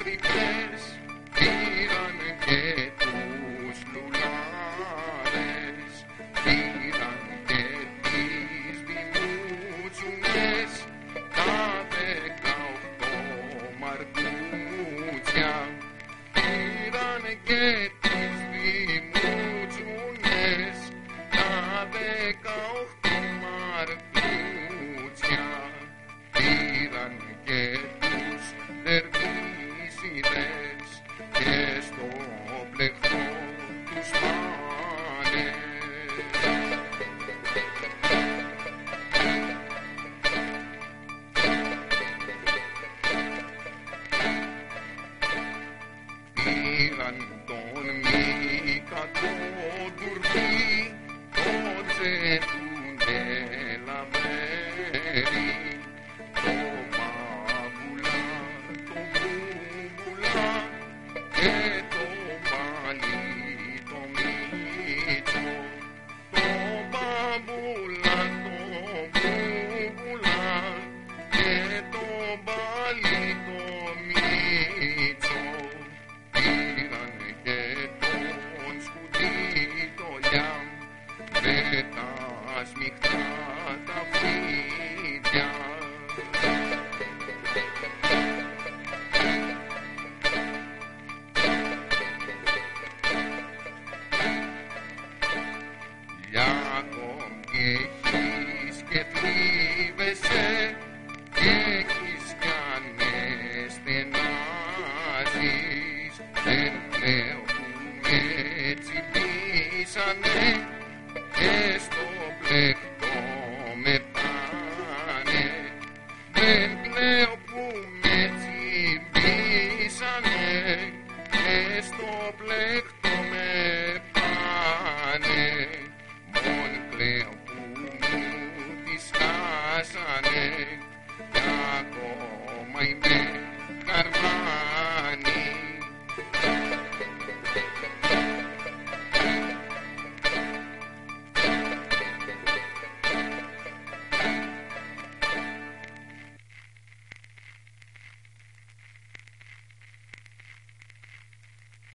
διπλές πήραν και τους λουλάδες, πήραν και τις δημούτσουνες, τα 18 μαρκούτσια, πήραν και τις δημούτσουνες, τα 18 μαρκούτσια, πήραν και τους δερβίσιδες και στο πλεχτό τους πάνε. Πήραν τον Μίκα τον Τουρκή, τον Ζετούνε Λαμπέρι, τον Παπουλά, τον Μπουμπουλά και τον Πάλι τον Μίτσο, τον Παπουλά, τον Μπουμπουλά και τον Πάλι τον